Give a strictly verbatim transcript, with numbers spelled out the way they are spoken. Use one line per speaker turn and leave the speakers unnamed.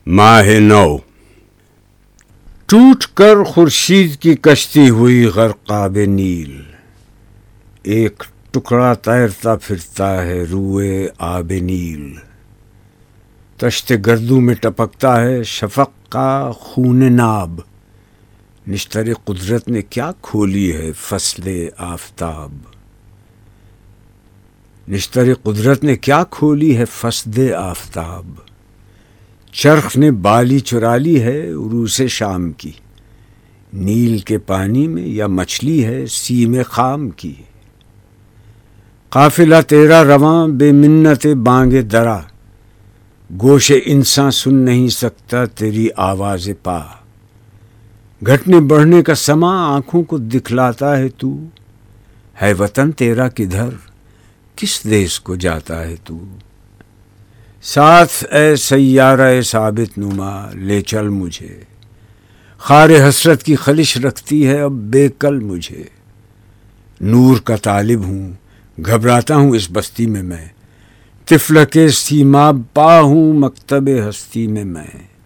ماہ نو ٹوٹ کر خورشید کی کشتی ہوئی غرقاب نیل، ایک ٹکڑا تیرتا پھرتا ہے روئے آب نیل، تشت گردوں میں ٹپکتا ہے شفق کا خون ناب، نشتر قدرت نے کیا کھولی ہے فصل آفتاب، نشتر قدرت نے کیا کھولی ہے فصل آفتاب، چرخ نے بالی چرا لی ہے عروس شام کی، نیل کے پانی میں یا مچھلی ہے سیم خام کی، قافلہ تیرا رواں بے منت بانگ درا، گوش انسان سن نہیں سکتا تیری آواز پا، گھٹنے بڑھنے کا سما آنکھوں کو دکھلاتا ہے تو، ہے وطن تیرا کدھر کس دیس کو جاتا ہے تو، ساتھ اے سیارہ ثابت نما لے چل مجھے، خار حسرت کی خلش رکھتی ہے اب بے کل مجھے، نور کا طالب ہوں گھبراتا ہوں اس بستی میں میں، طفل کے سیماب پا ہوں مکتب ہستی میں میں۔